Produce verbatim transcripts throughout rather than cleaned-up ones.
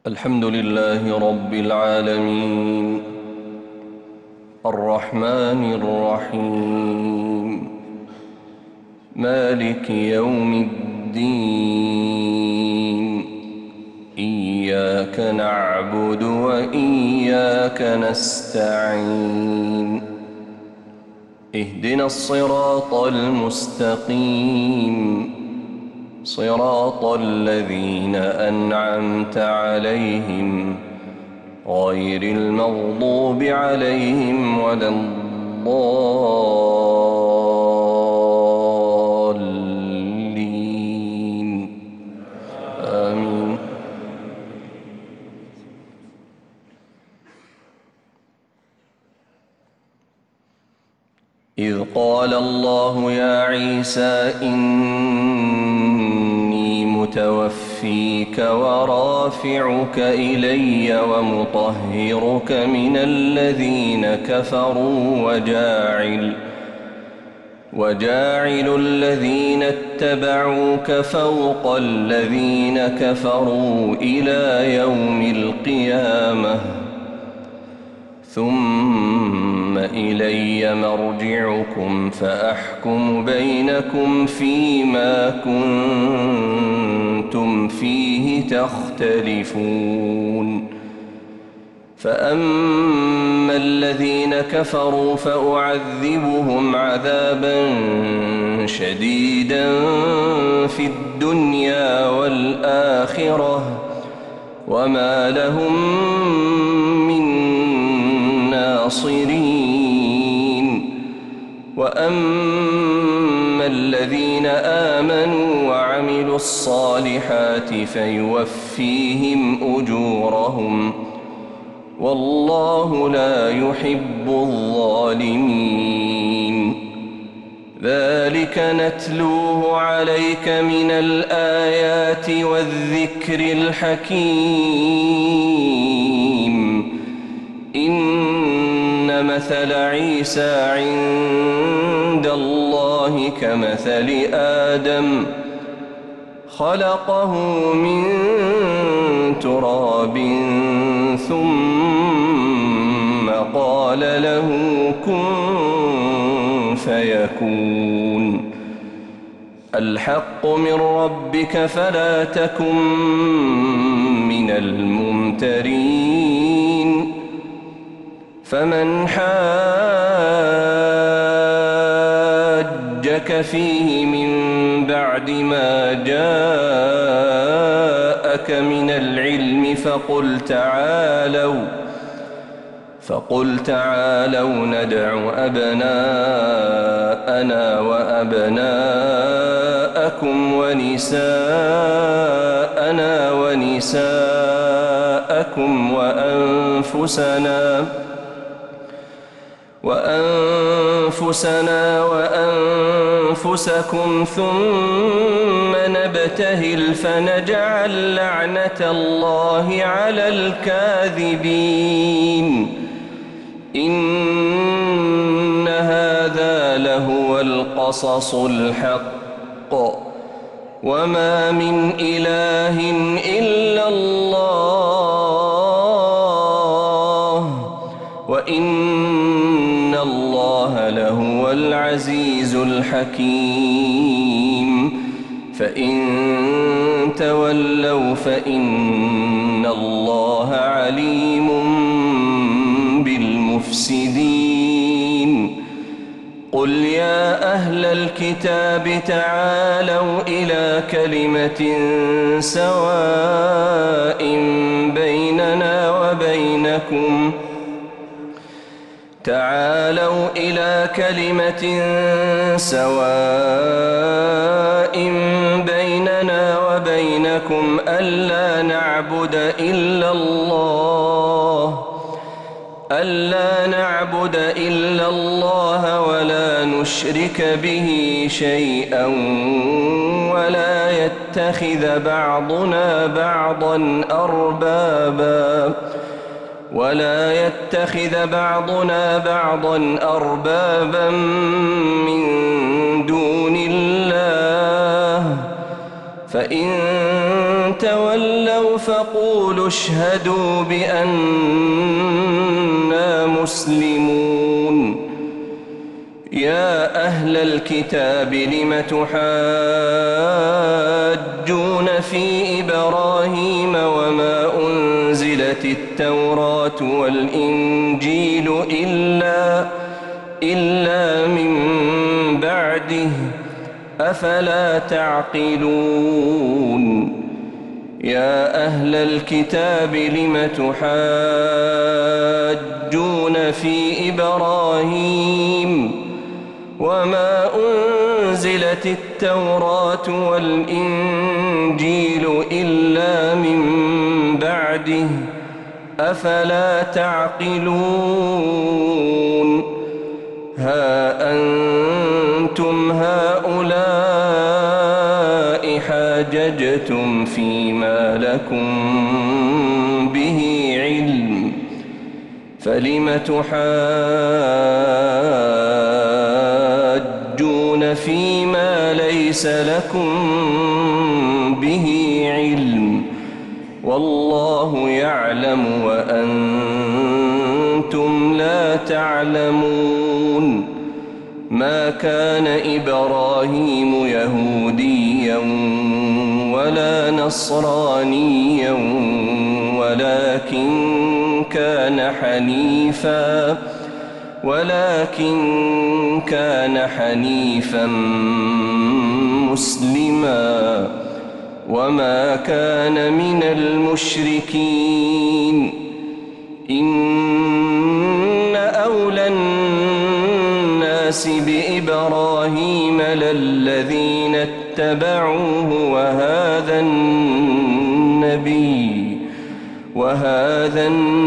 الحمد لله رب العالمين الرحمن الرحيم مالك يوم الدين إياك نعبد وإياك نستعين اهدنا الصراط المستقيم صراط الذين أنعمت عليهم غير المغضوب عليهم ولا الضالين آمين. إذ قال الله يا عيسى إني متوفيك ورافعك إلي ومطهرك من الذين كفروا وجاعل وجاعل الذين اتبعوك فوق الذين كفروا إلى يوم القيامة ثم إلي مرجعكم فأحكم بينكم فيما كنتم فيه تختلفون. فأما الذين كفروا فأعذبهم عذابا شديدا في الدنيا والآخرة وما لهم من ناصرين. وأما الذين آمنوا وعملوا الصالحات فيوفيهم أجورهم والله لا يحب الظالمين. ذلك نتلوه عليك من الآيات والذكر الحكيم. إن مثل عيسى عند الله كمثل آدم خلقه من تراب ثم قال له كن فيكون. الحق من ربك فلا تكن من الممترين. فمن حاجك فيه من بعد ما جاءك من العلم فقل تعالوا فقل تعالوا ندع أبناءنا وأبناءكم ونساءنا ونساءكم وأنفسنا وأنفسنا وأنفسكم ثم نبتهل فنجعل لعنة الله على الكاذبين. إن هذا لهو القصص الحق وما من إله إلا الله وإن الله لهو العزيز الحكيم. فإن تولوا فإن الله عليم بالمفسدين. قل يا أهل الكتاب تعالوا إلى كلمة سواء بيننا وبينكم تعالوا إلى كلمة سواء بيننا وبينكم ألا نعبد إلا الله ألا نعبد إلا الله ولا نشرك به شيئا ولا يتخذ بعضنا بعضا أربابا ولا يتخذ بعضنا بعضا أربابا من دون الله فإن تولوا فقولوا اشهدوا بأننا مسلمون. يا أهل الكتاب لم تحاجون في إبراهيم وما أنزلت التوراة والإنجيل إلا, إلا من بعده أفلا تعقلون. يا أهل الكتاب لم تحاجون في إبراهيم وما أنزلت التوراة والإنجيل إلا من بعده أفلا تعقلون. ها أنتم هؤلاء حاججتم فيما لكم به علم فلم تحاجون فيما ليس لكم به علم والله يعلم وأنتم لا تعلمون. ما كان إبراهيم يهوديا ولا نصرانيا ولكن كان حنيفا ولكن كان حنيفا مسلما وما كان من المشركين. إن أولى الناس بإبراهيم للذين اتبعوه وهذا النبي وهذا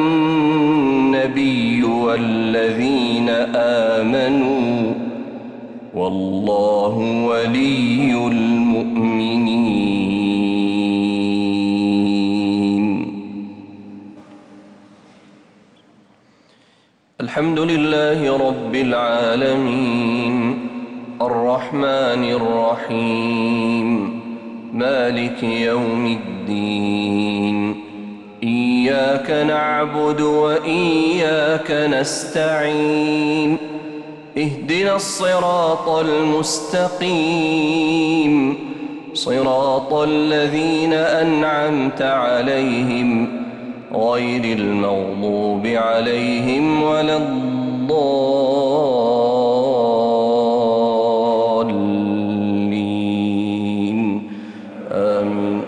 النبي والذين آمنوا والله ولي المؤمنين. الحمد لله رب العالمين الرحمن الرحيم مالك يوم الدين. إياك نعبد وإياك نستعين. اهدنا الصراط المستقيم صراط الذين أنعمت عليهم غير المغضوب عليهم ولا الضالين. آمين.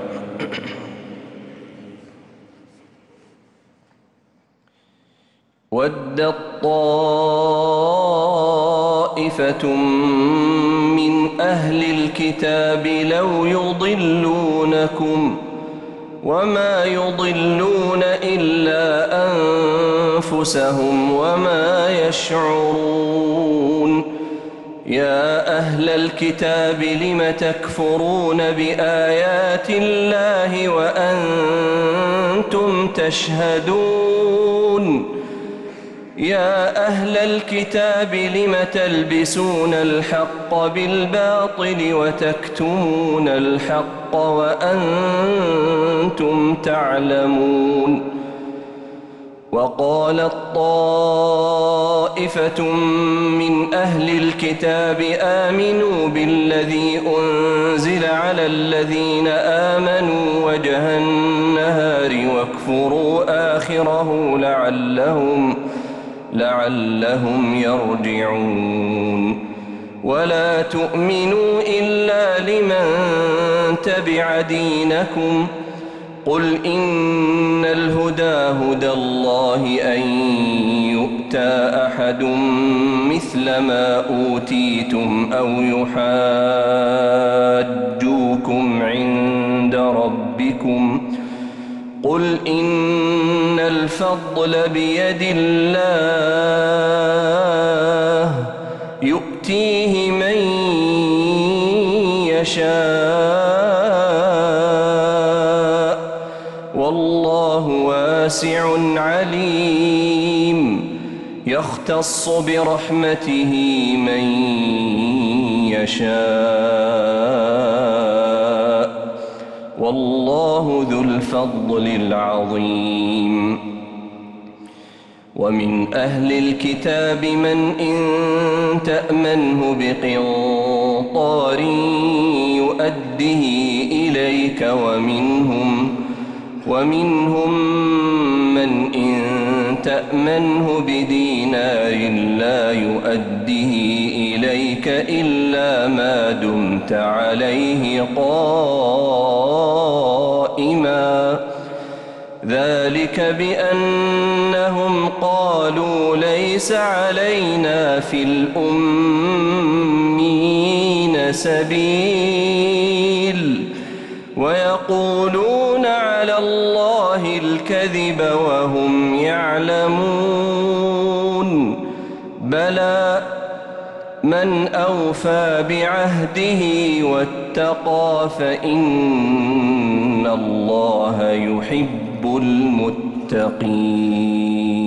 ودت طائفة من أهل الكتاب لو يضلونكم وما يضلون إلا أنفسهم وما يشعرون. يا أهل الكتاب لم تكفرون بآيات الله وأنتم تشهدون. يا أهل الكتاب لم تلبسون الحق بالباطل وتكتمون الحق وأنتم تعلمون. وقالت طائفة من أهل الكتاب آمنوا بالذي أنزل على الذين آمنوا وجه النهار واكفروا آخره لعلهم لعلهم يرجعون. ولا تؤمنوا إلا لمن تبع دينكم. قل إن الهدى هدى الله أن يؤتى أحد مثل ما أوتيتم أو يحاجوكم عند ربكم. قل إن الفضل بيد الله يؤتيه من يشاء والله واسع عليم. يختص برحمته من يشاء والله ذو الفضل العظيم. ومن أهل الكتاب من إن تأمنه بقنطار يؤده إليك ومنهم ومنهم من إن تأمنه بدينار لا يؤده إليك إلا ما دمت عليه قائما ذلك بأنهم قالوا ليس علينا في الأمين سبيل ويقولون على الله الكذب وهم يعلمون بلى من أوفى بعهده واتقى فإن الله يحب المتقين.